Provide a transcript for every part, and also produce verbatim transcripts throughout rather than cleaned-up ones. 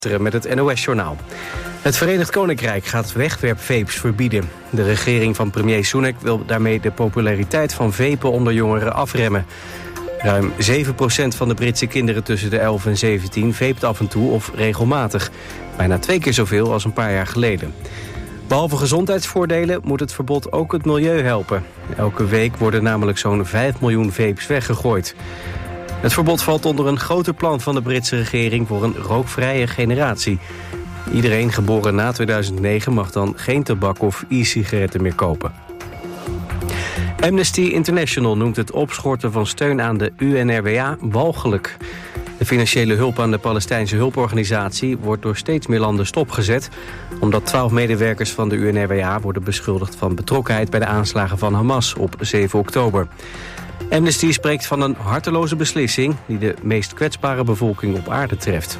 Met het N O S-journaal. Het Verenigd Koninkrijk gaat wegwerpvapes verbieden. De regering van premier Sunak wil daarmee de populariteit van vapen onder jongeren afremmen. Ruim zeven procent van de Britse kinderen tussen de elf en zeventien vapt af en toe of regelmatig. Bijna twee keer zoveel als een paar jaar geleden. Behalve gezondheidsvoordelen moet het verbod ook het milieu helpen. Elke week worden namelijk zo'n vijf miljoen vapes weggegooid. Het verbod valt onder een groter plan van de Britse regering voor een rookvrije generatie. Iedereen geboren na tweeduizend negen mag dan geen tabak of e-sigaretten meer kopen. Amnesty International noemt het opschorten van steun aan de U N R W A walgelijk. De financiële hulp aan de Palestijnse hulporganisatie wordt door steeds meer landen stopgezet, omdat twaalf medewerkers van de U N R W A worden beschuldigd van betrokkenheid bij de aanslagen van Hamas op zeven oktober. Amnesty spreekt van een harteloze beslissing die de meest kwetsbare bevolking op aarde treft.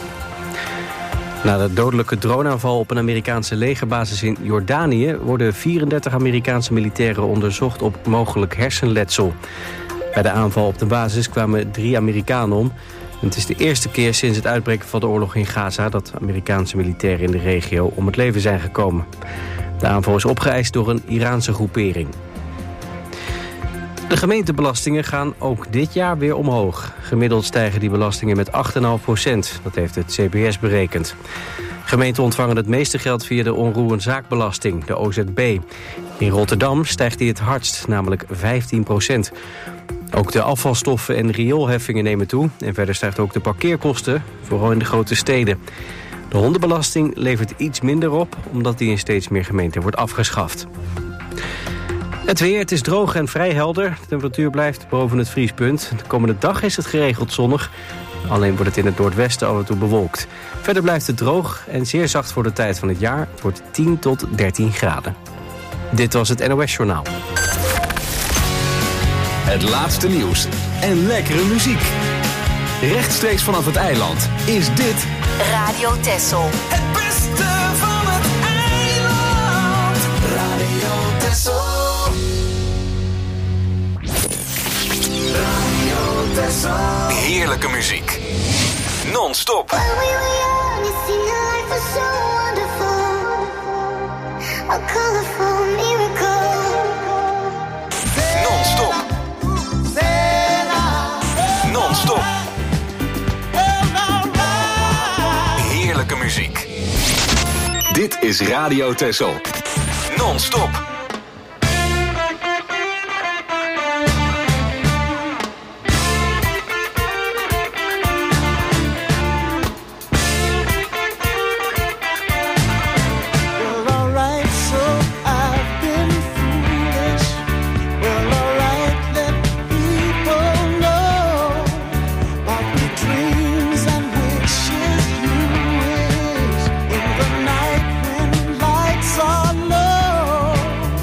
Na de dodelijke droneaanval op een Amerikaanse legerbasis in Jordanië worden vierendertig Amerikaanse militairen onderzocht op mogelijk hersenletsel. Bij de aanval op de basis kwamen drie Amerikanen om. Het is de eerste keer sinds het uitbreken van de oorlog in Gaza dat Amerikaanse militairen in de regio om het leven zijn gekomen. De aanval is opgeëist door een Iraanse groepering. De gemeentebelastingen gaan ook dit jaar weer omhoog. Gemiddeld stijgen die belastingen met acht komma vijf procent. Dat heeft het C B S berekend. Gemeenten ontvangen het meeste geld via de onroerenzaakbelasting, de O Z B. In Rotterdam stijgt die het hardst, namelijk vijftien procent. Ook de afvalstoffen en rioolheffingen nemen toe. En verder stijgt ook de parkeerkosten, vooral in de grote steden. De hondenbelasting levert iets minder op, omdat die in steeds meer gemeenten wordt afgeschaft. Het weer, het is droog en vrij helder. De temperatuur blijft boven het vriespunt. De komende dag is het geregeld zonnig. Alleen wordt het in het noordwesten af en toe bewolkt. Verder blijft het droog en zeer zacht voor de tijd van het jaar. Het wordt tien tot dertien graden. Dit was het N O S-journaal. Het laatste nieuws en lekkere muziek. Rechtstreeks vanaf het eiland is dit Radio Texel. Het beste van het eiland. Radio Texel. Radio Texel. Heerlijke muziek. Non-stop. When we were young, it seemed that life was so wonderful. A colorful miracle. Non-stop. Non-stop. Heerlijke muziek. Dit is Radio Texel. Non-stop. In the night when lights are low.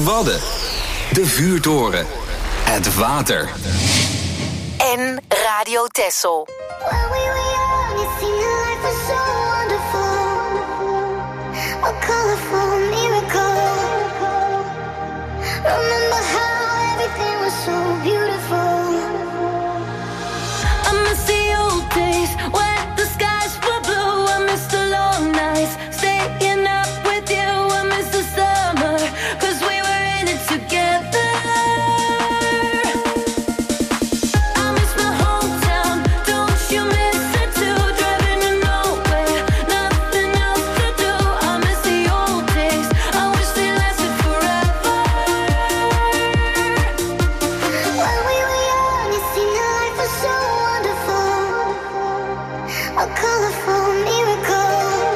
De Wadden. De Vuurtoren. Het water. En Radio Texel. When we were young, it seemed life was so wonderful. A colorful miracle. Remember how everything was so beautiful. I miss the old days when the skies were blue. I miss the long nights, staying up with you. I miss the summer, 'cause we were in it together. I miss my hometown, don't you miss it too? Driving to nowhere, nothing else to do. I miss the old days, I wish they lasted forever. When we were young, it seemed life was so wonderful. A colorful miracle.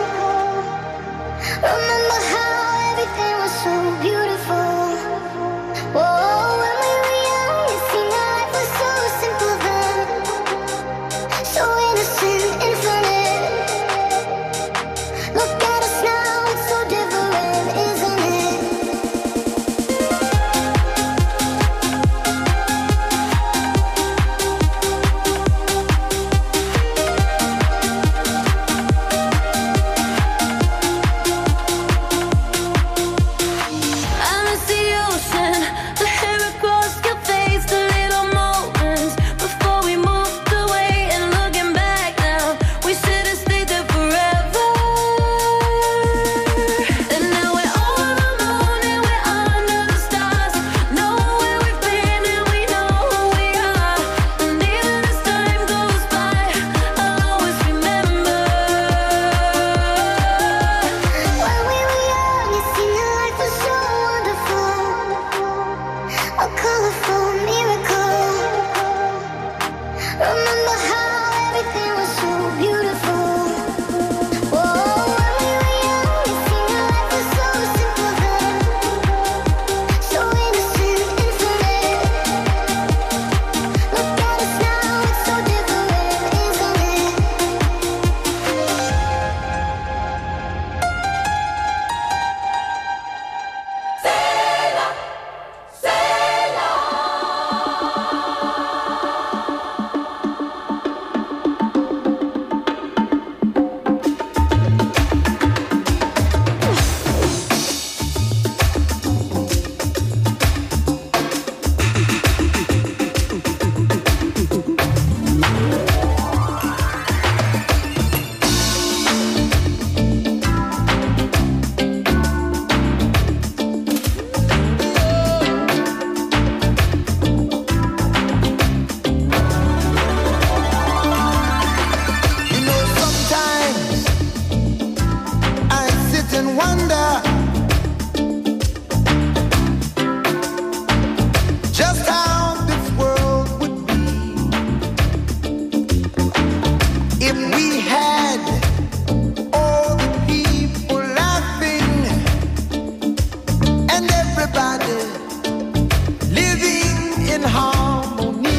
Remember how everything was so beautiful. Whoa, when we were young, it seemed life was so simple then. So innocent, infinite. Look at us now, it's so different, isn't it? I miss the ocean, the hair across your face, the little moments before we moved away. And looking back now, we should have stayed there forever. And now we're all alone and we're under the stars. Know where we've been and we know who we are. And even as time goes by, I'll always remember. When we were young, it seemed life was so wonderful. A colorful miracle. Remember how everything was so beautiful. Whoa, when we were young, it seemed life was so simple then. So innocent, infinite. Look at us now, it's so different, isn't it? You know, sometimes I sit and wonder just how this world would be if we had all the people laughing and everybody living in harmony.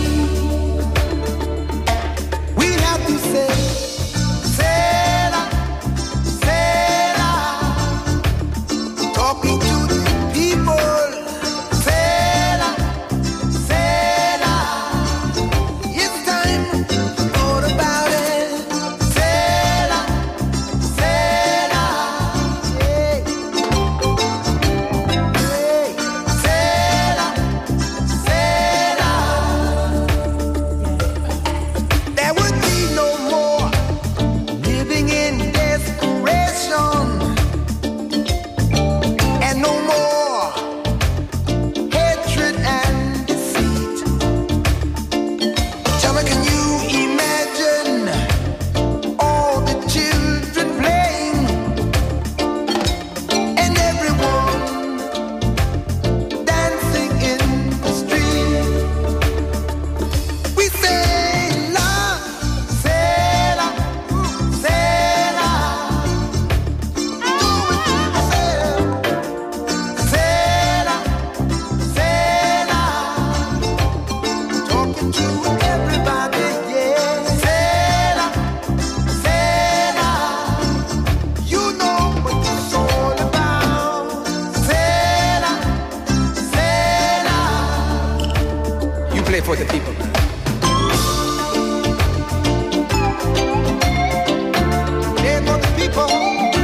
We have to say, Sela, Sela, talking to the people. Sela, Sela, it's time to thought about it. Sela, Sela, hey, hey, Sela, Sela. There would be no more living in desperation, and no more hatred and deceit. Tell me, can you imagine all the children playing and everyone dancing in the street? We say, la, say, la, say, la. Do it yourself. Say, la, say, la. Talking to everybody, yeah. Say, la, say, la. You know what it's all about. Say, la, for the people, man. Play for the people.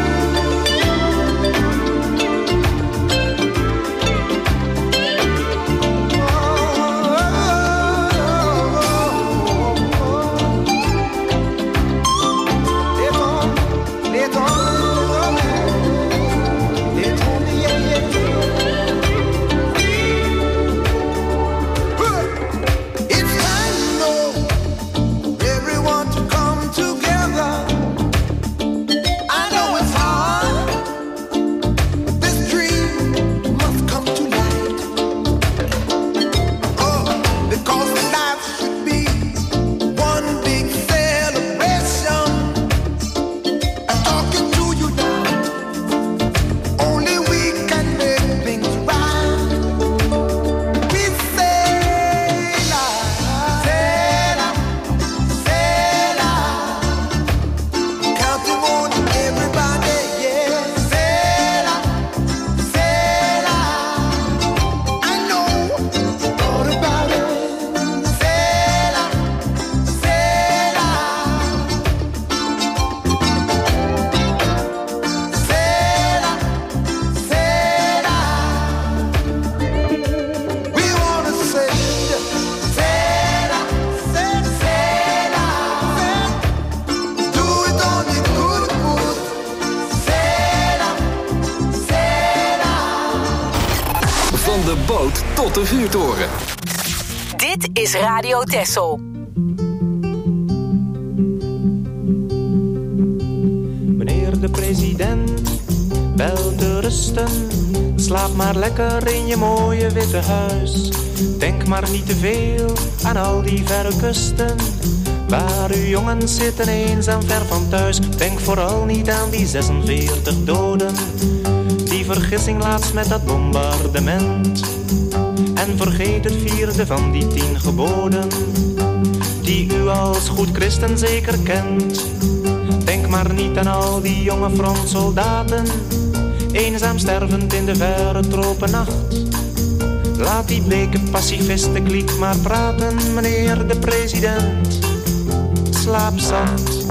Tot de vuurtoren. Dit is Radio Texel. Meneer de president, wel te rusten. Slaap maar lekker in je mooie witte huis. Denk maar niet te veel aan al die verre kusten, waar uw jongens zitten eenzaam ver van thuis. Denk vooral niet aan die zesenveertig doden, die vergissing laatst met dat bombardement. En vergeet het vierde van die tien geboden, die u als goed christen zeker kent. Denk maar niet aan al die jonge frontsoldaten, eenzaam stervend in de verre tropennacht. Laat die bleke pacifistenkliek maar praten, meneer de president. Slaap zacht.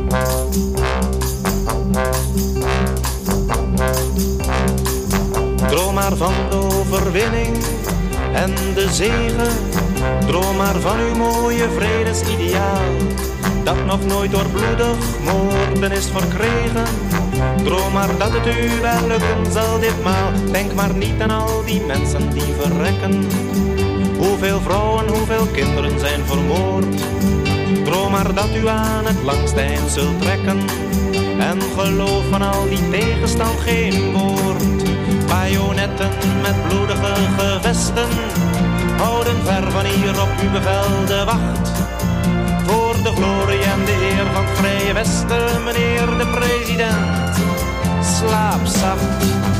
Droom maar van de overwinning en de zegen. Droom maar van uw mooie vredesideaal, dat nog nooit door bloedig moorden is verkregen. Droom maar dat het u wel lukken zal ditmaal. Denk maar niet aan al die mensen die verrekken. Hoeveel vrouwen, hoeveel kinderen zijn vermoord. Droom maar dat u aan het langste eind zult trekken. En geloof van al die tegenstand geen woord. Bajonetten met bloedige gevesten houden ver van hier op uw bevel de wacht. Voor de glorie en de eer van het Vrije Westen, meneer de president. Slaap zacht.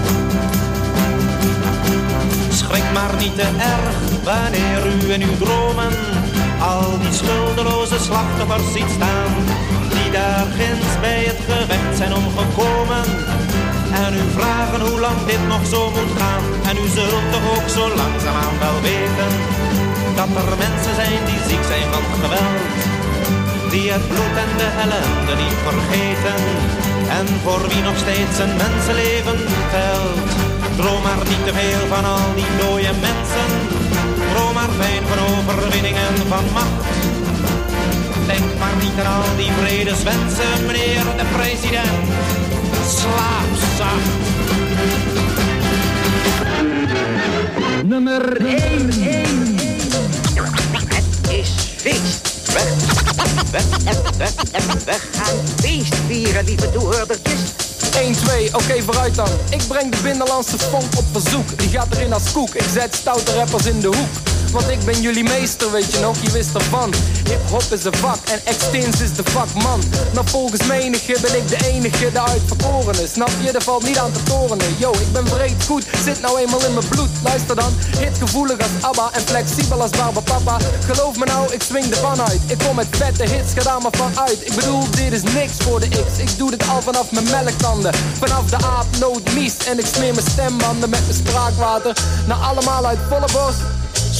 Schrik maar niet te erg wanneer u in uw dromen al die schuldeloze slachtoffers ziet staan, die daar ginds bij het gevecht zijn omgekomen. En u vragen hoe lang dit nog zo moet gaan. En u zult toch ook zo langzaamaan wel weten dat er mensen zijn die ziek zijn van geweld, die het bloed en de ellende niet vergeten, en voor wie nog steeds een mensenleven telt. Droom maar niet te veel van al die dode mensen. Droom maar fijn van overwinning en van macht. Denk maar niet aan al die vredeswensen, meneer de president. Slaap zacht. Nummer één. Het is feest. We, we, we, we, we gaan feest vieren, lieve toehoordertjes. één, twee, oké okay, vooruit dan. Ik breng de binnenlandse funk op verzoek. Die gaat erin als koek, ik zet stoute rappers in de hoek. Want ik ben jullie meester, weet je nog, je wist ervan. Hip-hop is een vak en X-Tins is de vakman. Nou volgens menige ben ik de enige, de uitverkorene. Snap je, er valt niet aan te torenen. Yo, ik ben breed goed, zit nou eenmaal in mijn bloed. Luister dan, hitgevoelig als ABBA en flexibel als Barbapapa. Geloof me nou, ik swing de van uit. Ik kom met vette hits, ga daar maar van uit. Ik bedoel, dit is niks voor de X. Ik doe dit al vanaf mijn melktanden. Vanaf de aap, noot, mies. En ik smeer mijn stembanden met mijn spraakwater. Nou allemaal uit volle borst.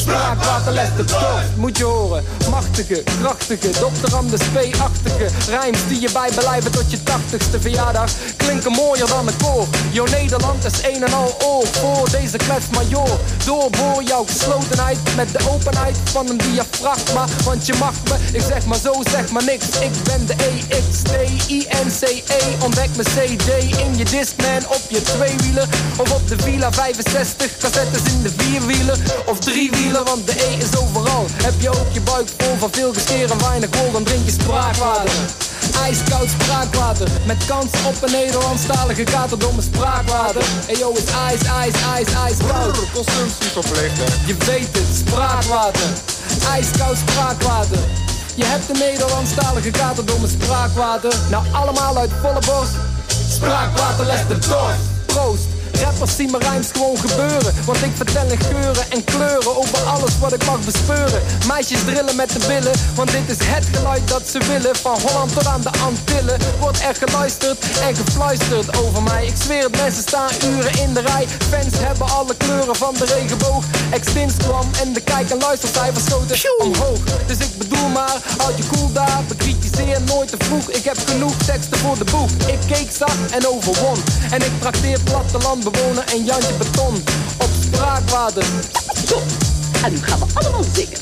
Spraakwater, let de dorst. Moet je horen, machtige, krachtige, dokter Anders P-achtige rijms die je bijbelijven tot je tachtigste verjaardag klinken mooier dan een koor. Jo, Nederland is een en al oor voor deze klets major. Doorboor jouw geslotenheid met de openheid van een diafragma. Want je mag me, ik zeg maar zo, zeg maar niks. Ik ben de E X T I N C E. Ontdek mijn C D in je Discman op je tweewieler. Of op de Villa vijfenzestig, cassettes in de vierwieler. Of driewieler, want de E is overal. Heb je ook je buik vol van veel geskeer en weinig wol, dan drink je spraakwater. Ijskoud spraakwater, met kans op een Nederlandstalige katerdomme spraakwater. Hey yo, is ijs, ijs, ijs, ijskoud. Consumptie verplicht, hè? Je weet het, spraakwater. Ijskoud spraakwater. Je hebt een Nederlandstalige katerdomme spraakwater. Nou allemaal uit volle borst. Spraakwater, les de dorst. Proost. Rappers zien mijn rijms gewoon gebeuren. Want ik vertel in geuren en kleuren over alles wat ik mag bespeuren. Meisjes drillen met de billen, want dit is het geluid dat ze willen. Van Holland tot aan de Antillen wordt er geluisterd en gefluisterd over mij. Ik zweer het, mensen staan uren in de rij. Fans hebben alle kleuren van de regenboog. Extins kwam en de kijk- en luistercijfers schoten omhoog. Dus ik bedoel maar, houd je cool daar. Bekritiseer nooit te vroeg, ik heb genoeg teksten voor de boek. Ik keek zacht en overwon. En ik trakteer platteland bewoner en Jantje Beton op spraakwater. Zo, en nu gaan we allemaal zingen.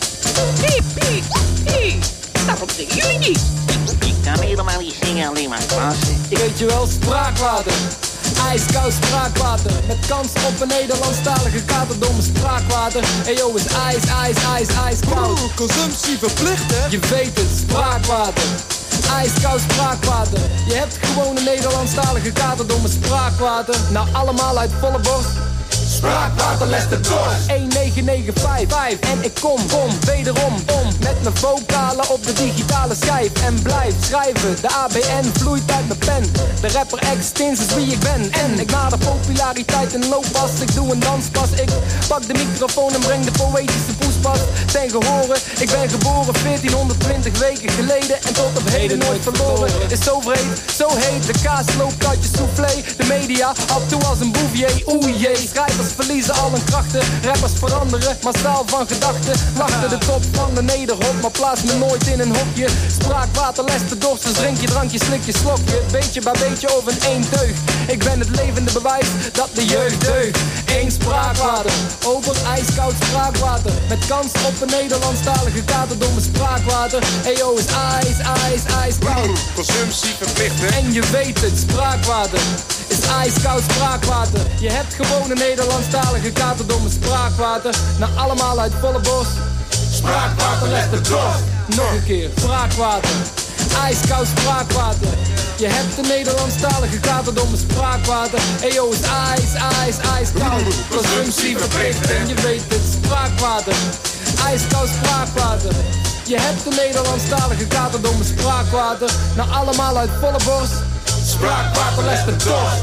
Piep, piep, piep. Daarom zingen jullie niet. Ik kan helemaal niet zingen, alleen maar klassen. Ik weet je wel, spraakwater. Ijskoud spraakwater. Met kans op een Nederlandstalige katerdomme spraakwater. Hey yo, is ijs, ijs, ijs, ijskoud. Oeh, consumptie verplicht, hè? Je weet het, spraakwater. Ijskoud spraakwater. Je hebt gewoon een Nederlandstalige katerdomme spraakwater. Nou allemaal uit volle borst. Spraakwater, les de dorst. een negen negen vijf vijf. En ik kom, kom, wederom om. Met mijn vocalen op de digitale schijf. En blijf schrijven, de A B N vloeit uit mijn pen. De rapper Extins is wie ik ben. En ik nader populariteit in looppas. Ik doe een danspas. Ik pak de microfoon en breng de poëtische poespas ten gehore. Ik ben geboren veertienhonderdtwintig weken geleden. En tot op heden nooit verloren. Is zo vreed, zo heet. De kaas loopt uit je soufflé. De media af toe als een bouvier. Oeh jee, schrijvers verliezen al hun krachten. Rappers veranderen, massaal van gedachten. Wachten de top van de nederhop, maar plaats me nooit in een hokje. Spraakwater, les de dorst, dus drink je drankje, slik je slokje. Beetje bij beetje over één teug. Ik ben het levende bewijs dat de jeugd deugt. Eén spraakwater, over ijskoud spraakwater. Met kans op een Nederlandstalige katerdomme spraakwater. Hey yo, is ijs, ijs, ijskoud. Consumptie verplicht, hè? En je weet het, spraakwater is ijskoud spraakwater. Je hebt gewoon een Nederlandstalige katerdomme spraakwater. Nou allemaal uit volle borst. Spraakwater, les de dorst. Nog een keer, spraakwater. Ijskoud spraakwater. Je hebt een Nederlandstalige katerdomme spraakwater. Hey yo, is ijs, ijs, ijskoud. Consumptie verplicht en je weet het, spraakwater. Ijskoud spraakwater. Je hebt een Nederlandstalige katerdomme spraakwater. Nou allemaal uit volle borst. Spraakwater, les de dorst.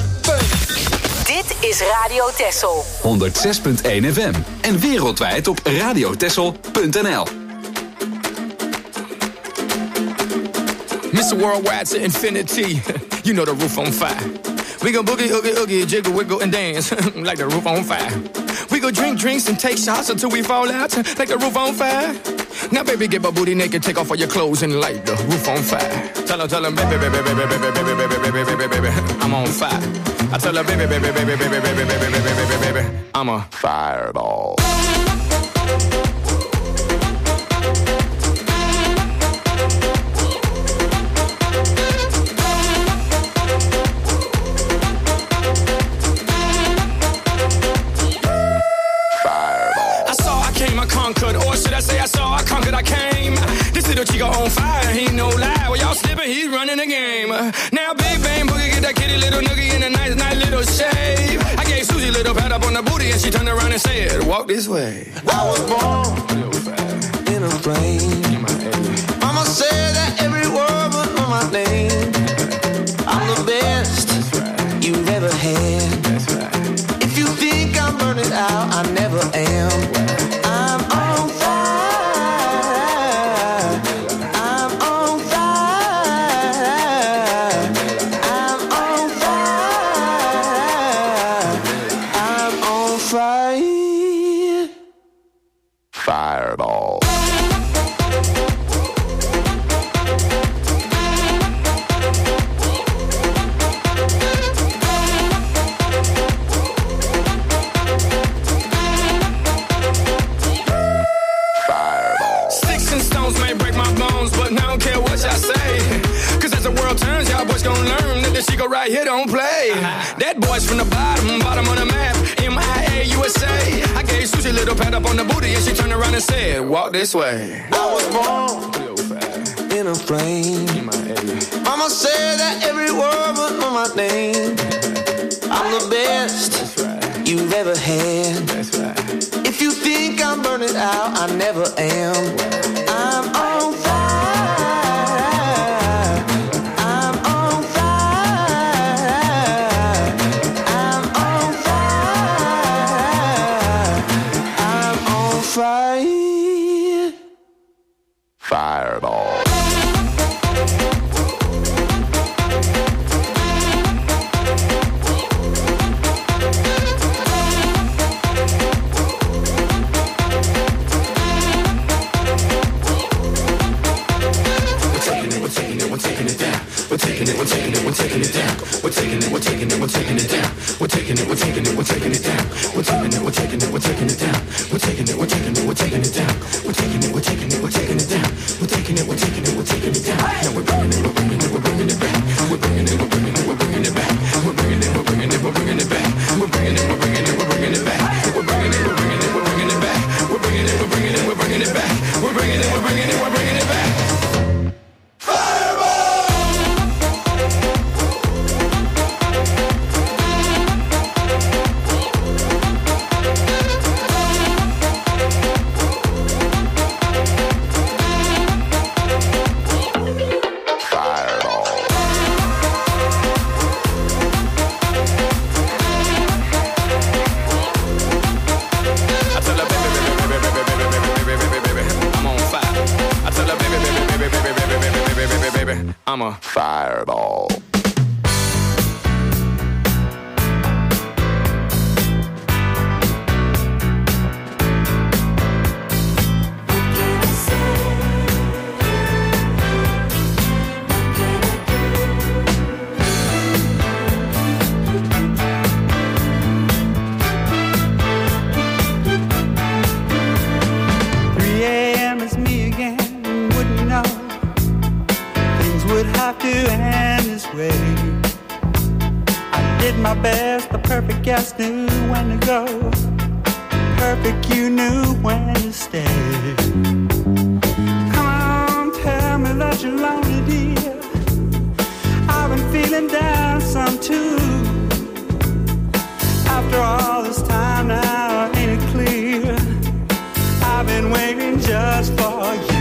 Dit is Radio Texel. honderd zes punt één F M. En wereldwijd op radiotexel punt n l. Mister Worldwide to infinity. You know the roof on fire. We go boogie, oogie, oogie, jiggle, wiggle, and dance like the roof on fire. We go drink drinks and take shots until we fall out like the roof on fire. Now, baby, get my booty naked, take off all your clothes and light the roof on fire. Tell her, tell her, baby, baby, baby, baby, baby, baby, baby, baby, baby, baby, I'm on fire. I tell her, baby, baby, baby, baby, baby, baby, baby, baby, baby, baby, I'm a fireball. Or should I say I saw, I conquered, I came. This little chico on fire, he no lie. Well, y'all slipping, he's running the game. Now Big Bang Boogie get that kitty little noogie in a nice, nice little shave. I gave Susie a little pat up on the booty and she turned around and said, walk this way. I was born in a plane. Mama said that every word was on my name. I'm the best you've ever had. If you think I'm burning out, I never am. I'm on fire. I'm on fire. I'm on fire. I'm on fire. Sticks and stones may break my bones, but I don't care what y'all say. Cause as the world turns, y'all boys gon' learn that this shit go right here don't play. That boy's from the bottom, bottom of the map, M I A U S A. I gave Susie a little pat up on the booty and she turned around and said, walk this way. I was born in a flame. Mama said that every word was on my name. I'm the best right. you've ever had. That's right. If you think I'm burning out, I never am. I'm on fire. I'm on fire. I'm on fire. I'm on fire. Fireball. We're taking it, we're taking it, we're taking it down. We're taking it, we're taking it, we're taking it down. We're taking it, we're taking it, we're taking it down. We're taking it, we're taking it, we're taking it down. We're taking it, we're taking it, we're taking it down. We're taking it, we're taking it, we're taking it down. We're taking it, we're taking it, we're taking it down. Now we're bringing it, we're bringing it, we're bringing it back. We're bringing it, we're bringing it, we're bringing it back. We're bringing it, we're bringing it, we're bringing it back. We're bringing it, we're bringing it, we're bringing it back. We're bringing it, we're bringing it, we're bringing it back. We're bringing it, we're bringing it, we're bringing it back. We're bringing it, we're bringing it, we're bringing it back. I'm a fireball. three a.m. is me again, wouldn't you know? Would have to end this way. I did my best, the perfect guest knew when to go. Perfect, you knew when to stay. Come on, tell me that you're lonely, dear. I've been feeling down some too. After all this time now, ain't it clear? I've been waiting just for you.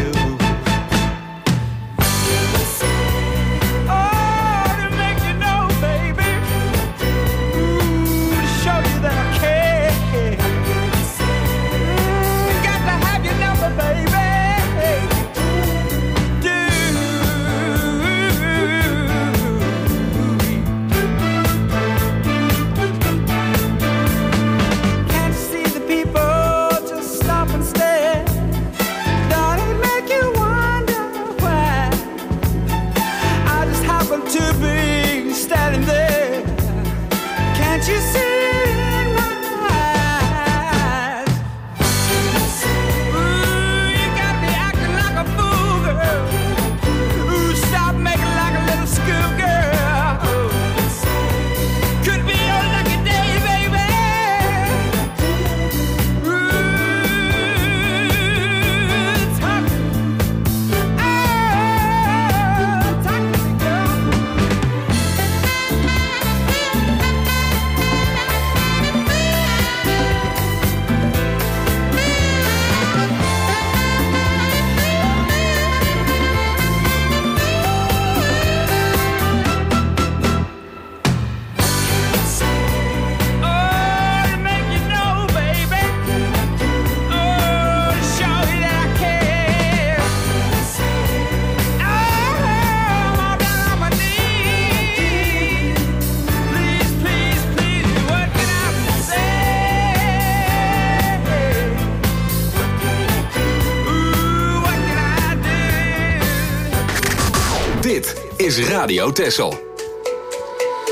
is Radio Texel.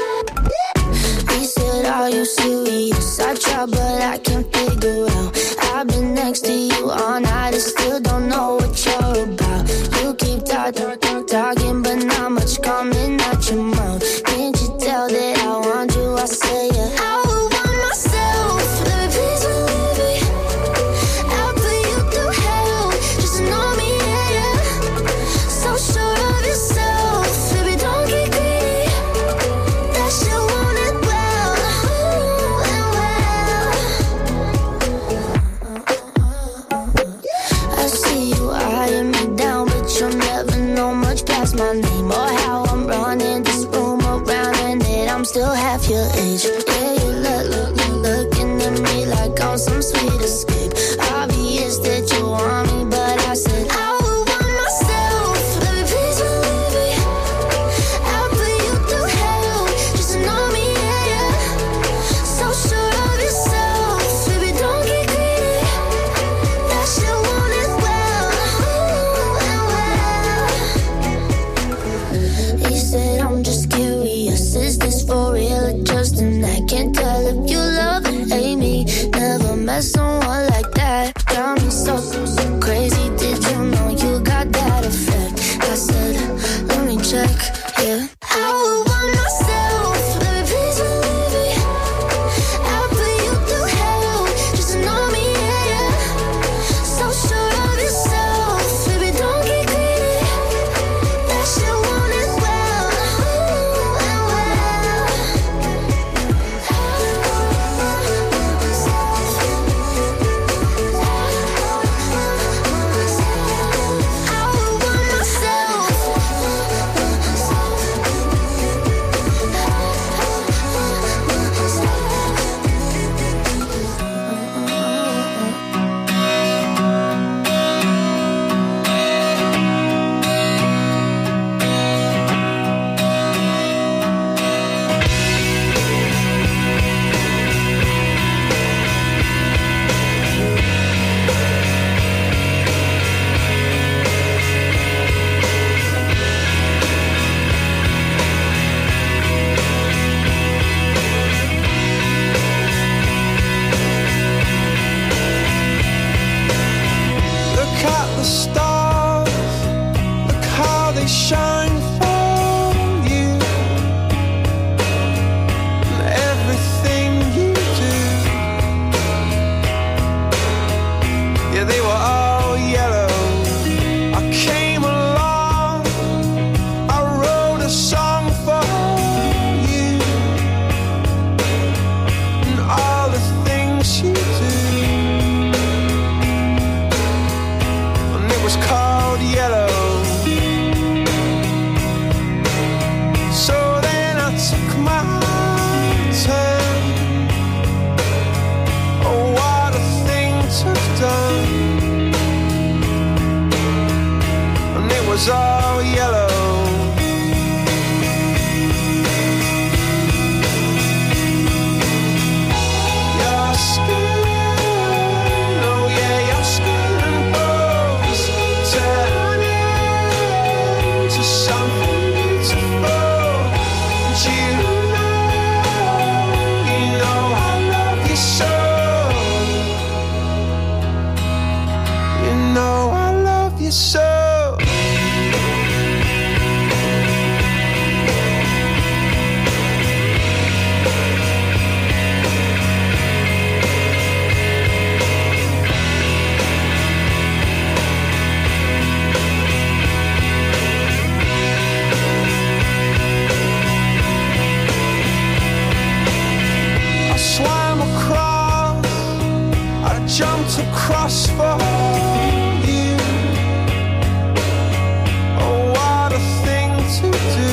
He said, are you serious? I try, but I can't figure out. I I've been next to you all night and still don't know what you're about. You keep talk, talk, talk, talking, but not much coming out your mouth. Can't you tell that I want you? I say it. I would want myself. Let me please believe me. I'll put you through hell. Just to know me, yeah, yeah. So sure of yourself. Baby, don't get greedy. That shit want it well. Ooh, and well. I see you eyeing me down, but you'll never know much past my name or how I'm running this room around and that I'm still half your age. Yeah, you look, look, look, looking at me like I'm some sweet escape. Obvious that you want me, but I said I would want myself. Baby, please believe me. I'll put you through hell just to know me, yeah, yeah. So sure of yourself. Baby, don't get greedy. That shit want it well. Ooh, and well. He said I'm just curious. Is this for real or just an act? Can't tell if you love or hate me. Never met someone like that. Got me so, so crazy. Did you know you got that effect? I said, let me check, yeah. I would want myself. Baby, please believe me. I'll put you through hell just to know me, yeah, yeah. So sure of yourself. Baby, don't get greedy. That shit want it well. Ooh, and well. I would want myself. Look at the stars, look how they shine for you. And everything you do, yeah, they were all yellow. I came along, I wrote a song for you. And all the things you do, and it was called yellow. So then I took my turn. Oh, what a thing to have done. And it was all yellow. Your skin, oh yeah, your skin and bones turn into something beautiful. And you know, you know I love you so. You know I love you so. I swam across, I jumped across for you. Oh, what a thing to do.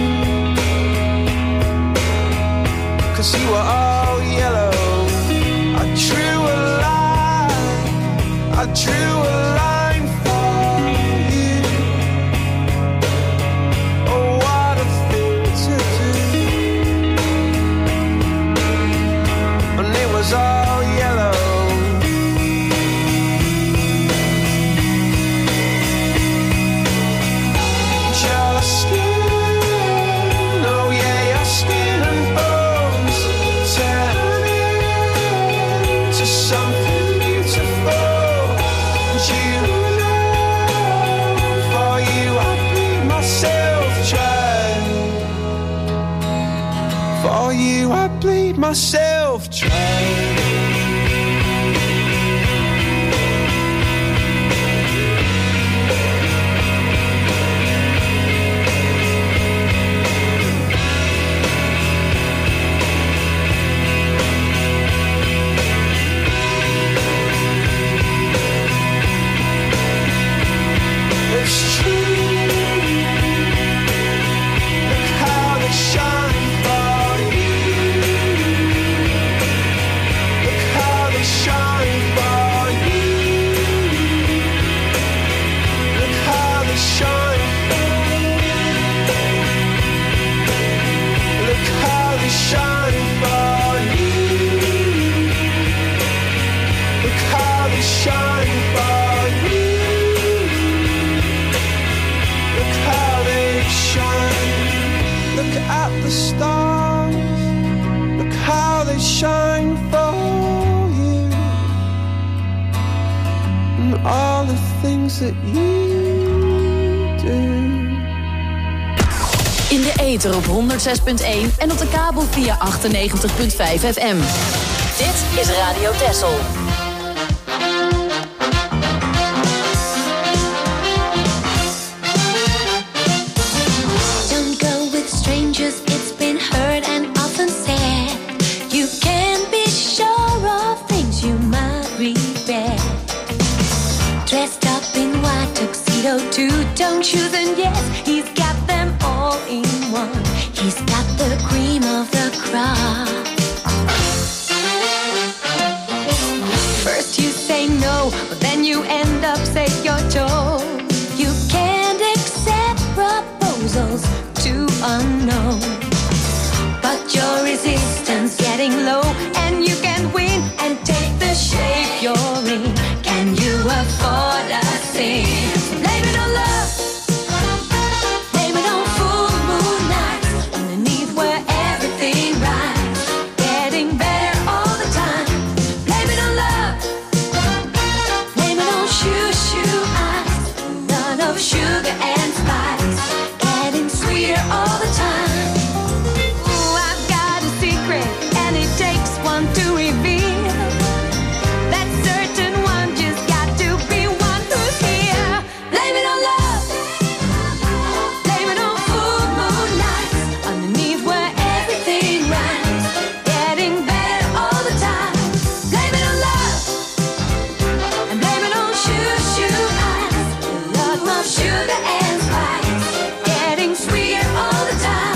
'Cause you were all yellow. I drew a line, I drew a line for you. Oh, what a thing to do. And it was all yellow. Your skin, oh yeah, your skin and bones turn into something beautiful. bleed myself dry. It's true. Look how they shine for you. Look how they shine for you. Look how they shine. Look how they shine for you. Look how they shine for you. Look at the stars, look how they shine for you. And all the things that you do. In de ether op honderdzes punt één en op de kabel via achtennegentig punt vijf F M. Dit is Radio Texel. Two don't choose, and yes, he's got them all in one. He's got the cream of the crop. First you say no, but then you end up say you're told. You can't accept proposals too unknown, but your resistance getting low, and you can win and take the shape you're in. Can you afford a thing? Blame it on love. Blame it on full moon nights, underneath where everything rides, getting better all the time. Blame it on love. Blame it on shoo shoo eyes, none of sugar and spice, getting sweeter all the time. Ooh, I've got a secret, and it takes one to reveal. That certain one just got to be one who's here. Blame it on love. Blame it on full moon nights, underneath where everything rides, getting better all the time. Blame it on love. And blame it on shoo shoo eyes, love of sugar and spice, getting sweeter all the time.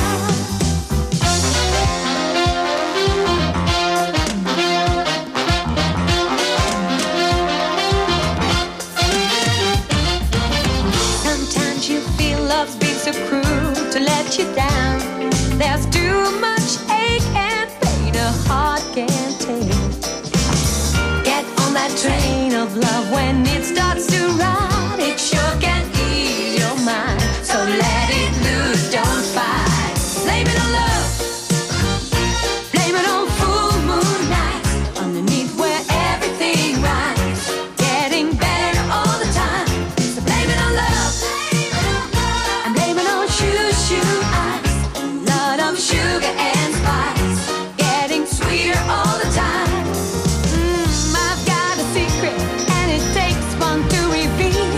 Sometimes you feel love's being so cruel to let you down. There's too much ache and pain a heart can't take. Get on that train of love when it starts to ride. It sure can ease your mind, so let it loose, don't fight. Blame it on love. Blame it on full moon nights, underneath where everything rides, getting better all the time. So blame it on love. And blame it on shoo shoo eyes, lot of sugar and spice, getting sweeter all the time. Mm, I've got a secret, and it takes one to reveal.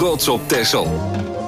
trots op Texel.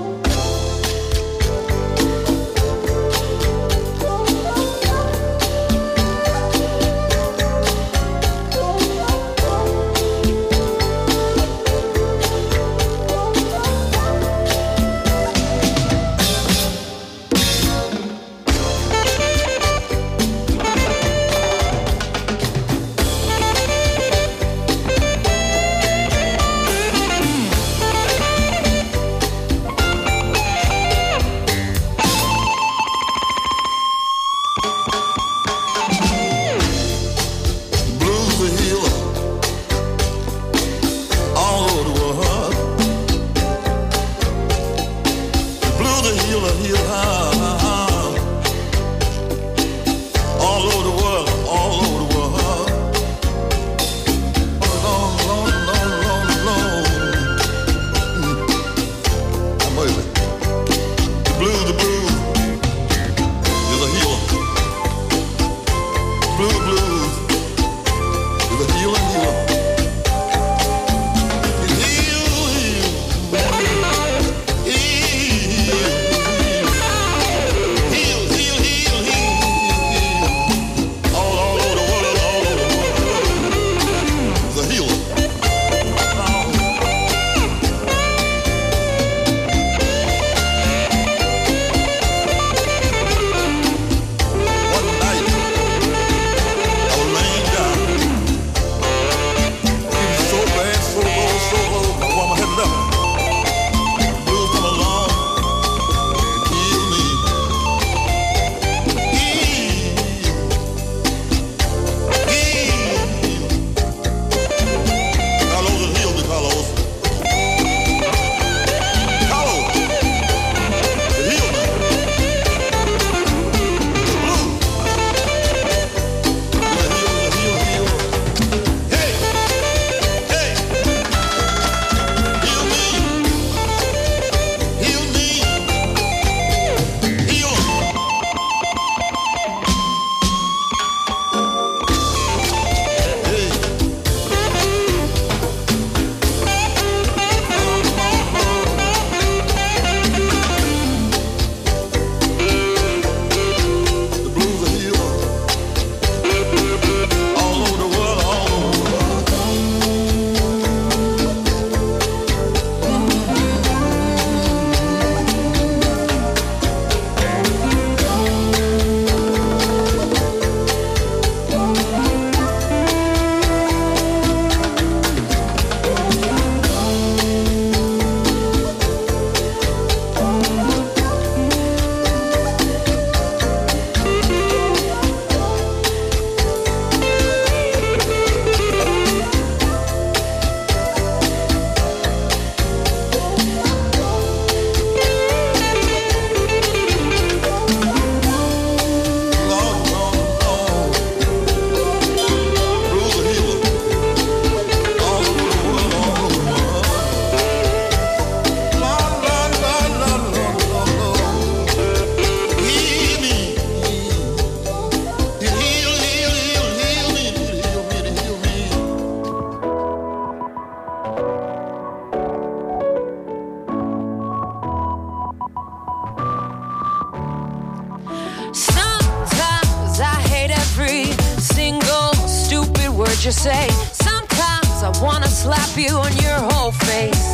You say sometimes I wanna slap you on your whole face.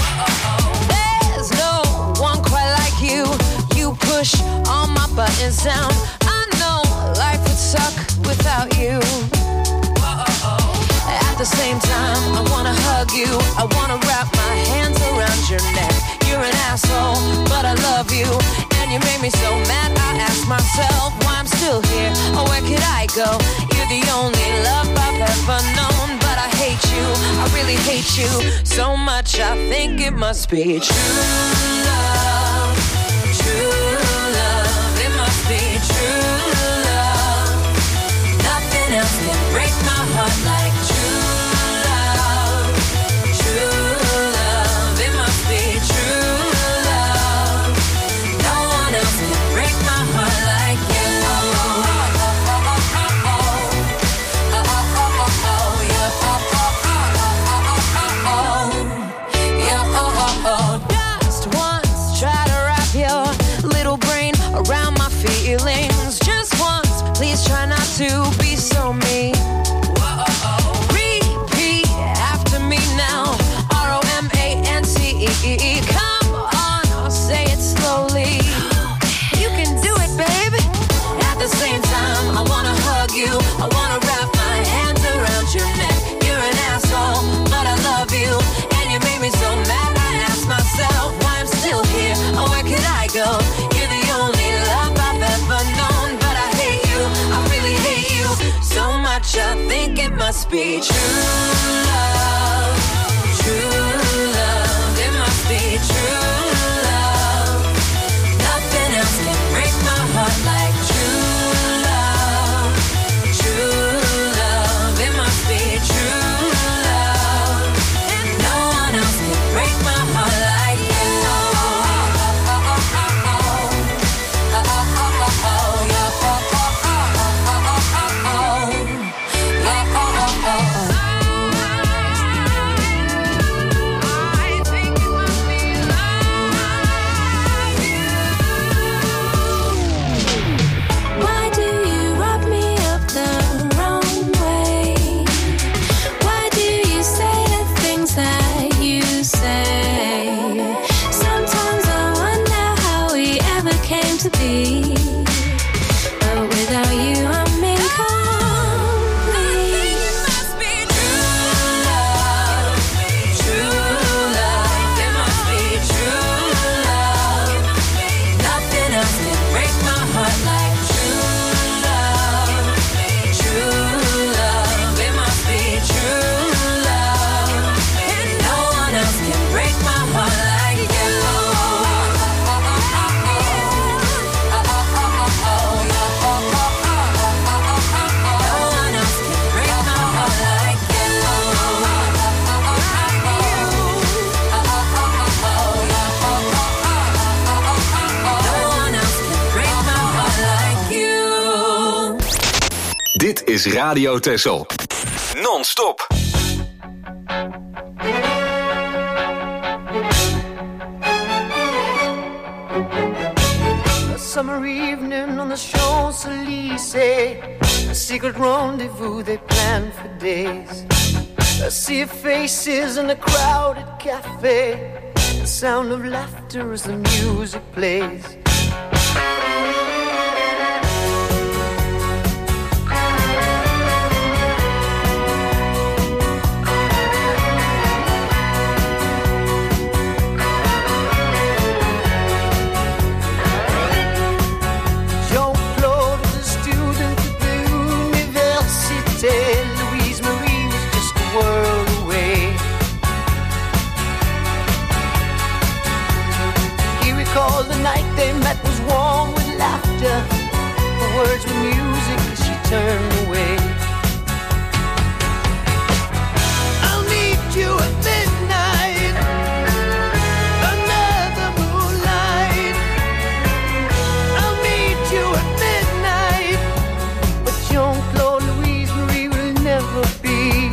There's no one quite like you. You push all my buttons down. I know life would suck without you. At the same time, I wanna hug you. I wanna wrap my hands around your neck. You're an asshole, but I love you. And you made me so mad, I ask myself why I'm still here. Or where could I go? You're the only love I've ever known. But I hate you, I really hate you so much, I think it must be true love. True love, it must be true love. Nothing else can break my heart like true love. True love, it must be true love. No one else can break my heart like you. Oh, to be so mean. Whoa, repeat after me now. R O M A N C E. Come on, I'll say it slowly. You can do it, baby. At the same time, I wanna hug you. I wanna wrap my hands around your neck. You're an asshole, but I love you. And you made me so mad, I ask myself why I'm still here. Oh, where could I go? You're the only love I've ever known. But I hate you, I really hate you so much, I think it must be true love. True love, it must be true love. Nothing else can break my heart like true love. True love, it must be true love. And no one else can break my heart like you. Why do you rub me up the wrong way? Why do you say the things that you say? Sometimes I wonder how we ever came to be. But without you, I'm incomplete. It must be true love. True love, it must be true love. Nothing else can break my heart like true love. True love, it must be true love. And no one else can break my heart like you. Dit is Radio Texel. Non-stop. A summer evening on the Champs-Élysées, a secret rendezvous they planned for days. A sea of faces in a crowded cafe, the sound of laughter as the music plays. Jean-Claude was a student at the Université. Louise Marie was just a world away. He recalled the night they met was warm with laughter. The words were music as she turned away. I'll meet you at midnight under the moonlight. I'll meet you at midnight, but Jean-Claude Louise Marie will never be.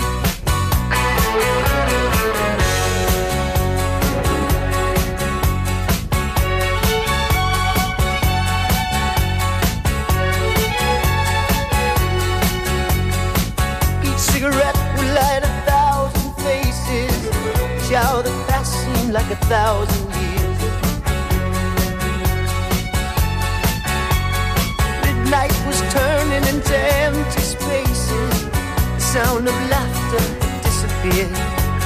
Each cigarette will light a thousand faces. Each hour that passed seemed like a thousand years. Midnight was turning into empty spaces. The sound of laughter disappeared.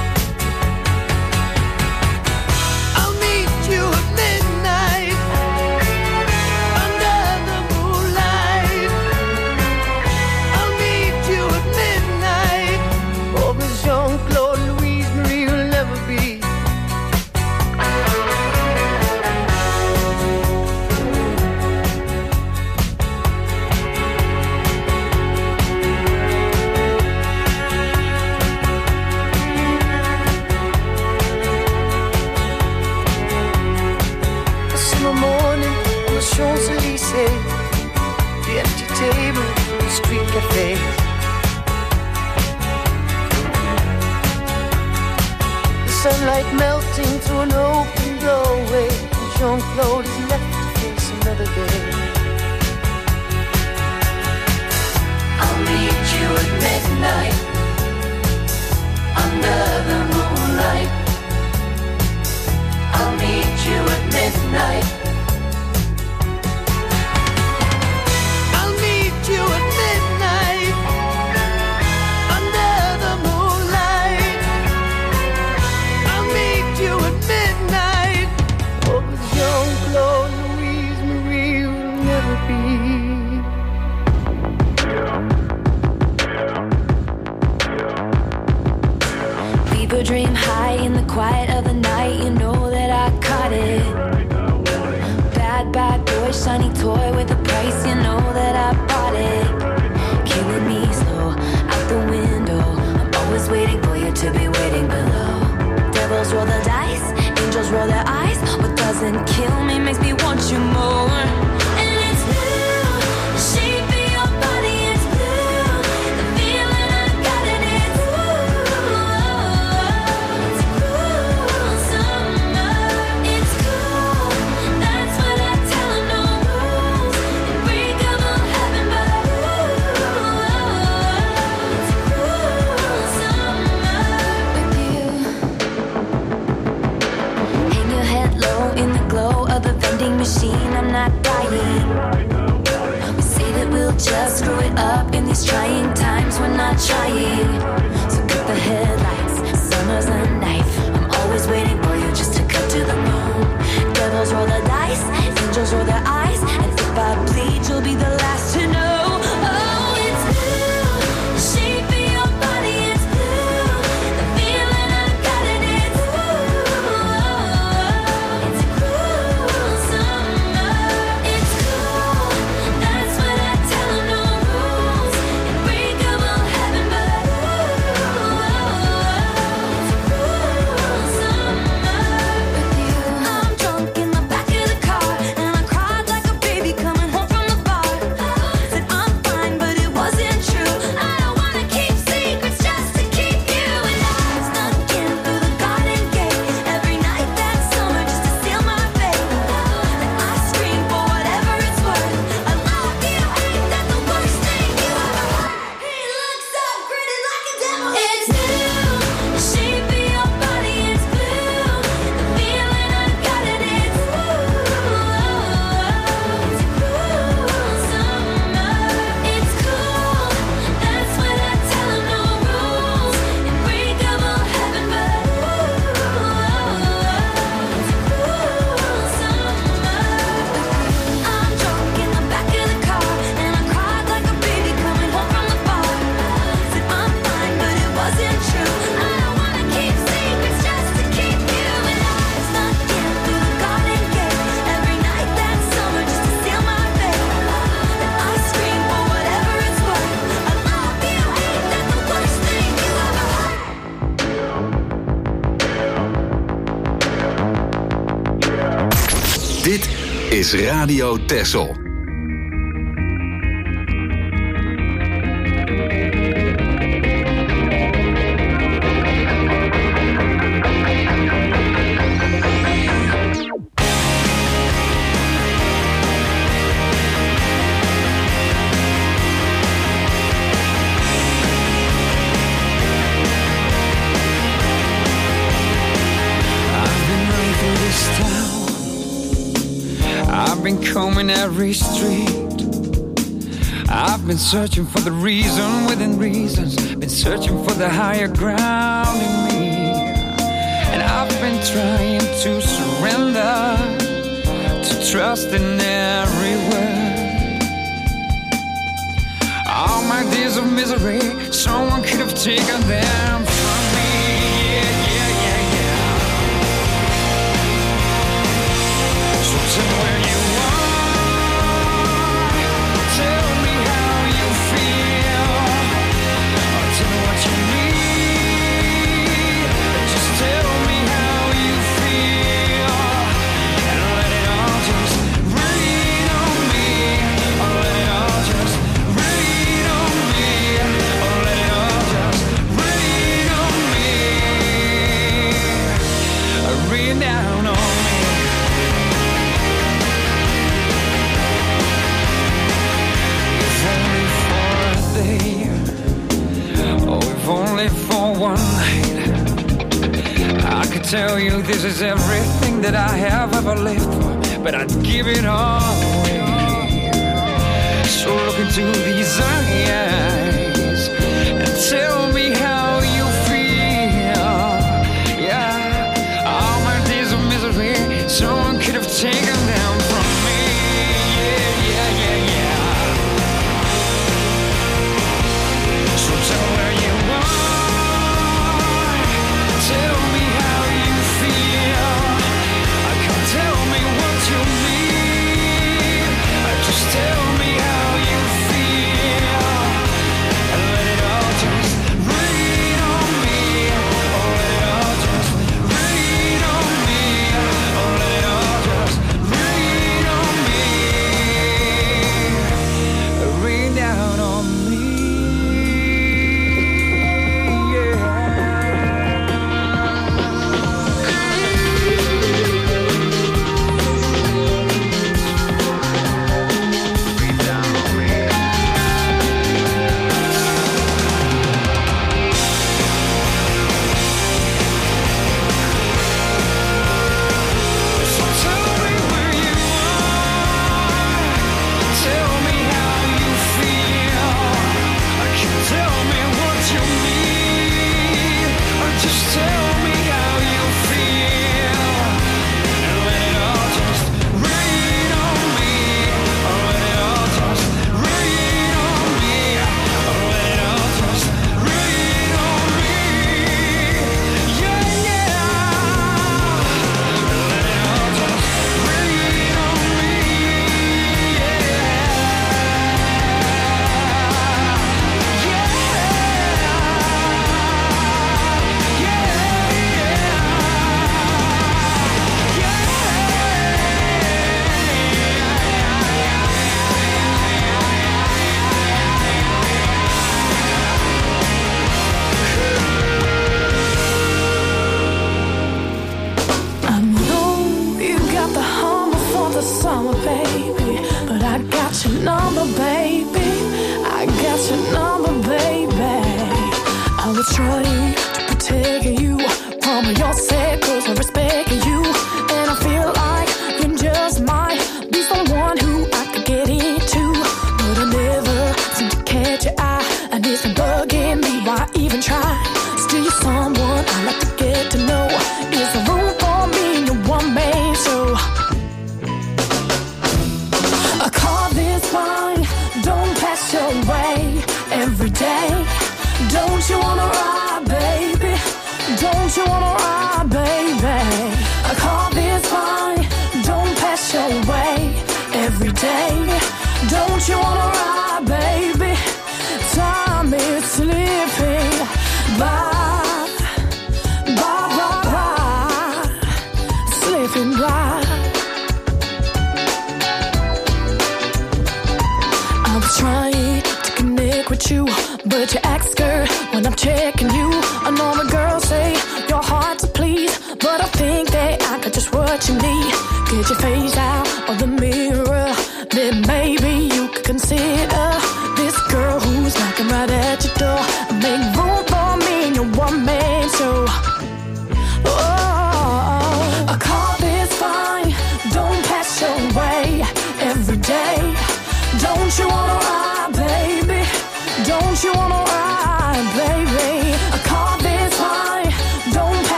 I'll meet you at midnight under the moonlight. I'll meet you at midnight. Oh, but Jean-Claude Louise Marie will never be. A summer morning on the Champs-Élysées, the empty table, the street cafes. The sunlight melting through an open doorway. Jean-Claude is left to face another day. midnight, under the moonlight. I'll meet you at midnight. I'll meet you at midnight, under the moonlight. I'll meet you at midnight. Oh, but Jean-Claude, Louise Marie will never be. Fever dream high in the quiet of the night. You know that I caught it. Bad, bad boy, shiny toy with a price. You know that I bought it. Killing me slow out the window. I'm always waiting for you to be waiting below. Devils roll the dice, angels roll their eyes. What doesn't kill me makes me want you more. And it's blue, the shape of your body is blue. The feeling I got in it, ooh, it's cool summer. It's cool, that's what I tell 'em, no rules. Unbreakable heaven, but ooh, it's cool summer with you. Hang your head low in the glow of the vending machine. I'm not dying. We say that we'll just screw it up in these trying times. We're not trying. So cut the headlights. Summer's a knife. I'm always waiting for you just to cut to the bone. Devils roll the dice, angels roll their eyes, and if I bleed, you'll be the last to know. Oh, it's blue, the shape of your body is blue. The feeling I got in it, ooh, it's cool summer. It's cool, that's what I tell 'em, no rules. Unbreakable heaven, but ooh, it's cool summer with you. I'm drunk in the back of the car, and I cried like a baby coming home from the bar. Said I'm fine, but it wasn't true. I don't wanna keep secrets just to keep you. And I snuck in through the garden gate every night that summer just to seal my fate. Then I scream for whatever it's worth. I love you, ain't that the worst thing you ever heard? He looks up, grinning like a devil. It's blue, the shape of your body is blue. The feeling I got in it, ooh, it's cool summer. It's cool, that's what I tell 'em, no rules. Unbreakable heaven, but ooh, it's cool summer. I'm drunk in the back of the car, and I cried like a baby coming home from the bar. Said I'm fine, but it wasn't true. I don't wanna keep secrets just to keep you. And I snuck in through the garden gate every night that summer just to seal my fate. Then I scream for whatever it's worth. I love you, ain't that the worst thing you ever heard? Dit is Radio Texel. I've been running through this town. I've been combing every street. I've been searching for the reason within reasons. Been searching for the higher ground in me. And I've been trying to surrender, to trust in every word. All my days of misery, someone could have taken them from me. Yeah, yeah, yeah, yeah. So tell me where you are. Tell me how you feel. Or tell me what you need. Just tell me how you feel. And let it all just rain on me. Or let it all just rain on me. Or let it all just rain tell you this is everything that I have ever lived for, but I'd give it all away. So look into these eyes and tell me how you feel. Yeah, all my days of misery, someone could have taken them from me. Yeah, yeah, yeah, yeah. So tell where you are, tell me how you feel. I can't tell me what you mean, just tell me how you feel, and let it all just rain on me. Oh, let it all just rain on me. Oh, let it all just rain on me. Rain down on me.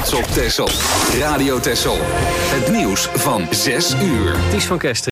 trots op Texel. Radio Texel. Het nieuws van zes uur. Ties van Kesteren.